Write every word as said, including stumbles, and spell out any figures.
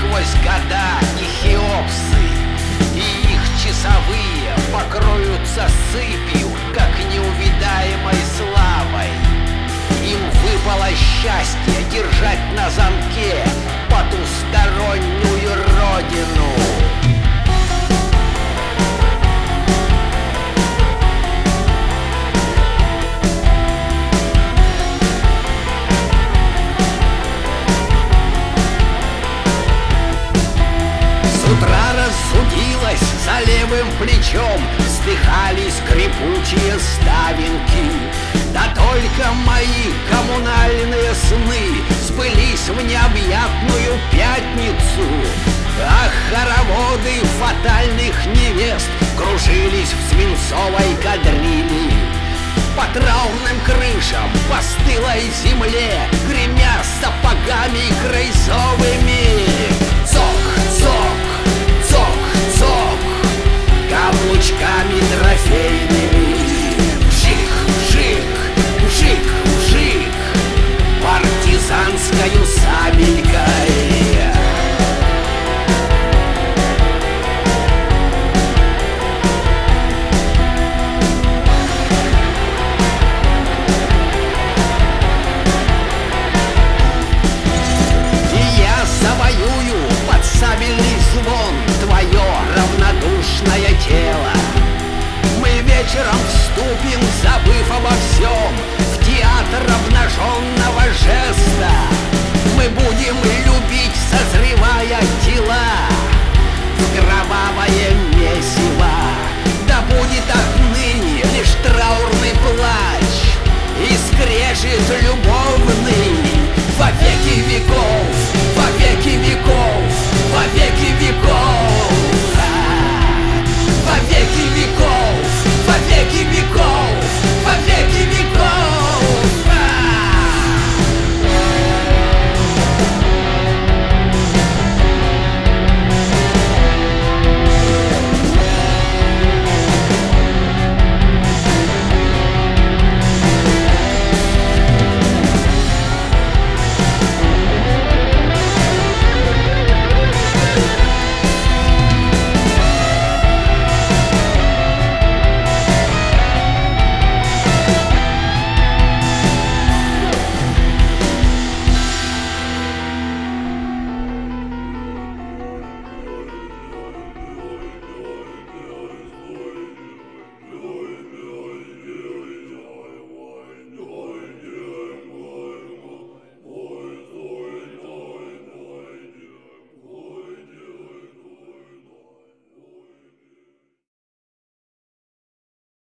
сквозь года и Хеопсы, и их часовые покроются сыпью, как неувидаемой славой. Им выпало счастье держать на замке потустороннюю родину. С утра рассудилось, за левым плечом вздыхали скрипучие ставинки. Да только мои коммунальные сны сбылись в необъятную пятницу. Ах, хороводы фатальных невест кружились в свинцовой кадрили. По траурным крышам, по стылой земле, гремя сапогами крейсовыми. Цок-цок, цок-цок, каблучками трофейными.